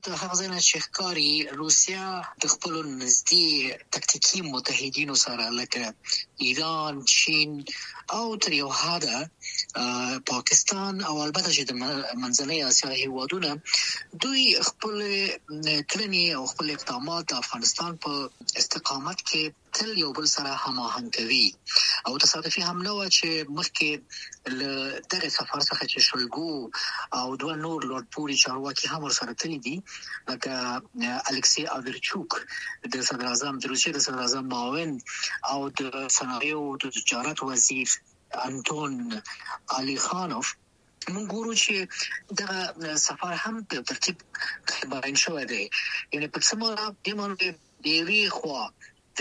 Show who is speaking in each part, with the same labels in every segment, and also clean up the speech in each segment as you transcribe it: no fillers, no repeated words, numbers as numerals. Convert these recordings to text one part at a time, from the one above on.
Speaker 1: د هغه ځای نه چې ښکاري روسیا د خپلو نږدې تکتیکي متحدینو سره لکه ایران، چین او تر یو حده پاکستان او البته چې د منځنۍ اسیا هیوادونه دوی خپل کړنې او خپل اقدامات د افغانستان په استقامت کې تل یو بل سره هماهنګ کوي او تصادفي هم نه و چې مخکې له دغه سفر څخه چې شویګو او دوه نور لوړپوړي چارواکي هم ورسره تللي دي لکه الکسی آورچوک د صدر اعظم د روسیې د صدر اعظم معاون او د صنایعو د تجارت وزیر انتون علي خانوف. موږ ګورو چې دغه سفر هم په ترتیب بیان شوی دی. یعنې په څه معنی د یوې خوا د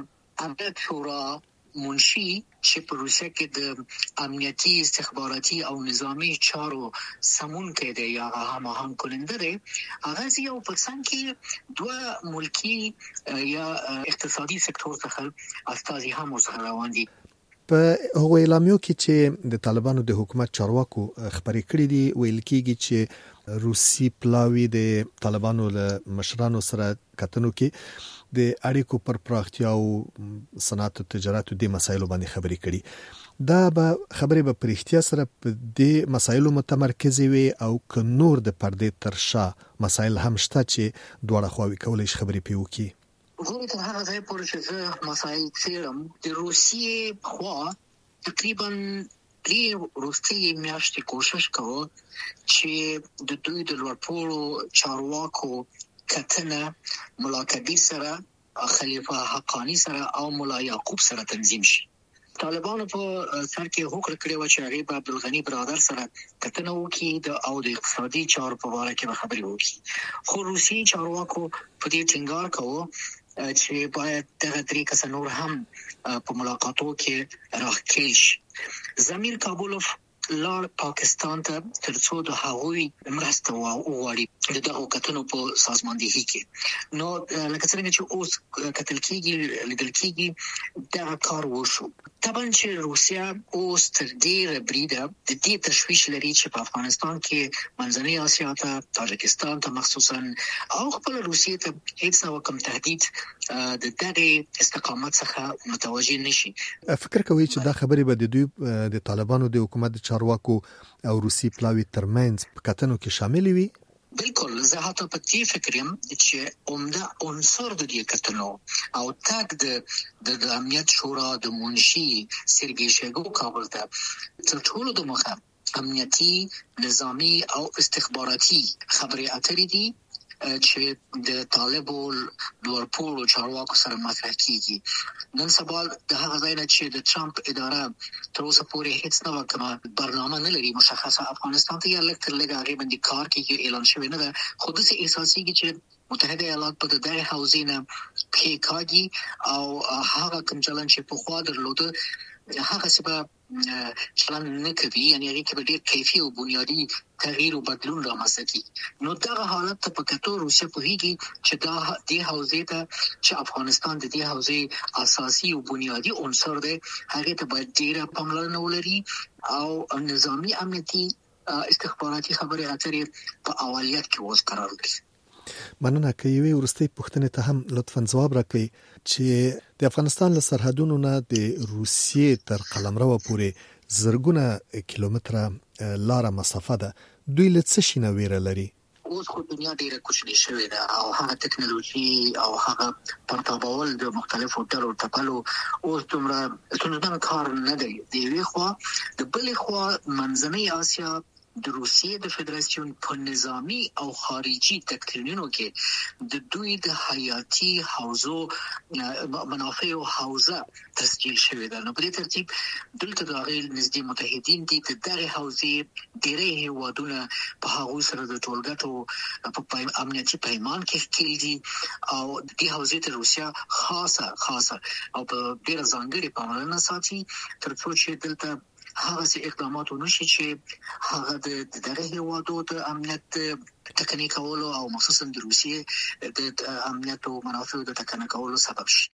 Speaker 1: امنیت شورا منشي چې په روسیه کې د امنیتي استخباراتي او نظامی چارو سمونکی دی یا هماهنګ کننده دی، هغه یو په څنګ کې دوه ملکي یا اقتصادي سکتور څخه استازي هم ورسره روان دي.
Speaker 2: په هغو اعلامیو کې چې د طالبانو د حکومت چارواکو خبرې کړې دي ویل کېږي چې روسي پلاوي د طالبانو له مشرانو سره کتنو کې د اړیکو پر پراختیا او صنعت او تجارت د مسایلو باندې خبرې کړي. دا به خبرې به پرختیا سره په دې مسایلو متمرکز وي او که نور د پردې ترشا مسایل هم شته چې دواړه خواوې کولای شي خبرې پې وکړي.
Speaker 1: ګورې تر هغه ځای پورې چې زه مسایل څېړم د روسیې خوا تقریبا درې وروستۍ میاشتې کوشش کوو چې د دوی د لوړپوړو چارواکو کتنه ملا کبیر سره، خلیفه حقانی سره او ملا یعقوب سره تنظیم شي. طالبانو په سر کې هوکړه کړې وه چې هغې به عبدالغني برادر سره کتنه وکړي او د اقتصادي چارو په باره کې به خبرې وکړي. خو روسي چارواکو په دې ټینګار کوو چې باید دغه درې کسه نور هم په ملاقاتو کې راښکېل شي. زمیر کابولوف لاړ پاکستان ته ترڅو د هغوی مرسته وغواړي د دغو کتنو په سازماندهي کې. نو لکه څنګه چې اوس کتل کېږي لیدل کېږي دغه کار وشو. طبعا چې روسیا اوس تر ډېره بریده د دې تشویش لري چې په افغانستان کې منځنۍ اسیا ته، تاجکستان ته مخصوصا او خپل روسیې ته هیڅ ډول کوم تهدید د دغه استقامت څخه متوجه نشي.
Speaker 2: فکر کوي چې دا خبرې به د دوی د طالبانو د حکومت چارواکو او روسي پلاوي ترمنځ په کتنو کې شامل وي؟
Speaker 1: بالکل، زه حتی په دې فکر یم چې عمده عنصر د دې کتنو او تګ د امنیت شورا د منشي سرګي شویګو کابل ته تر ټولو د مخه امنیتي، نظامی او استخباراتي خبرې اترې دي چې د طالبو لوړپوړو چارواکو سره مطرح کیږي. نن سبا د هغه ځای نه چې د ټرمپ اداره تر اوسه پورې هیڅ نوې کومه برنامه نه لري مشخصه افغانستان ته یا لږ تر لږه هغې باندې کار کوي، اعلان شوی نه ده، خو داسې احساسېږي چې متحده ایالات په دغه حوزې نه پښې کاږي او هغه کوم چلند چې پخوا درلوده هغه څه به چلند نه کوي، یعنې هغې کې به ډېر کیفي او بنیادي تغییر او بدلون رامنځته کیږي. نو دغه حالت ته په کتو روسیه پوهېږي چې دې حوزې ته چې افغانستان د دې حوزې اساسي او بنیادي عنصر دی هغې ته باید ډېره پاملرنه ولري او نظامي امنیتي استخباراتي خبرې اترې په اولیت کې اوس قرار لري.
Speaker 2: مننه. که یوې وروستۍ پوښتنې ته هم لطفاً ځواب راکړئ چې د افغانستان له سرحدونو نه د روسیې تر قلمرو پورې زرګونه کیلومتره لاره مسافه ده، دوی له څه شي نه ویره لري؟
Speaker 1: اوس خو دنیا ډیره کوچنۍ شوې ده او هغه ټکنالوژي او هغه پرتابول د مختلفو ډلو ټپلو اوس دومره ستونزمن کار نه دی. د یوې خوا د بلې خوا منځنۍ اسیا د روسیې د فدراسیون په نظامی او خارجي تکتینونو کې د دوی د حیاتي حوزو منافع او حوزه تسجیل شوې ده. نو په دې ترتیب دلته د هغې نږدې متحدین دي د دغې حوزې ډېری هېوادونه په هغوی سره د ټولګټو په امنیتي پیمان کې ښکېل دي او دې حوزې ته روسیه خاصه او په ډېره ځانګړې پاملرنه ساتي تر څو چې دلته هغه څه اقدامات ونشي چې هغه د دغه هېوادو د امنیت ټکنۍ کولو او مخصوصا د روسیې د امنیت او منافعو د ټکنۍ کولو سبب شي.